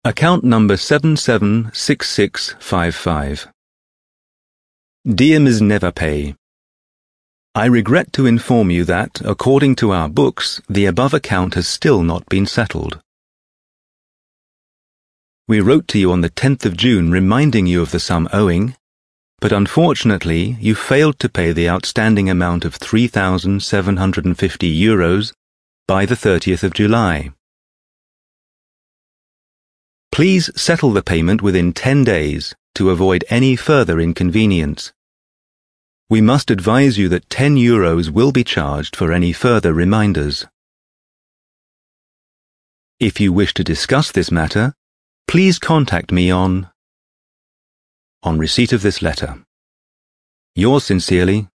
Account number 776655. Dear Ms. Neverpay, I regret to inform you that, according to our books, the above account has still not been settled. We wrote to you on the 10th of June reminding you of the sum owing, but unfortunately you failed to pay the outstanding amount of €3,750 by the 30th of July. Please settle the payment within 10 days to avoid any further inconvenience. We must advise you that €10 will be charged for any further reminders. If you wish to discuss this matter, please contact me on receipt of this letter. Yours sincerely,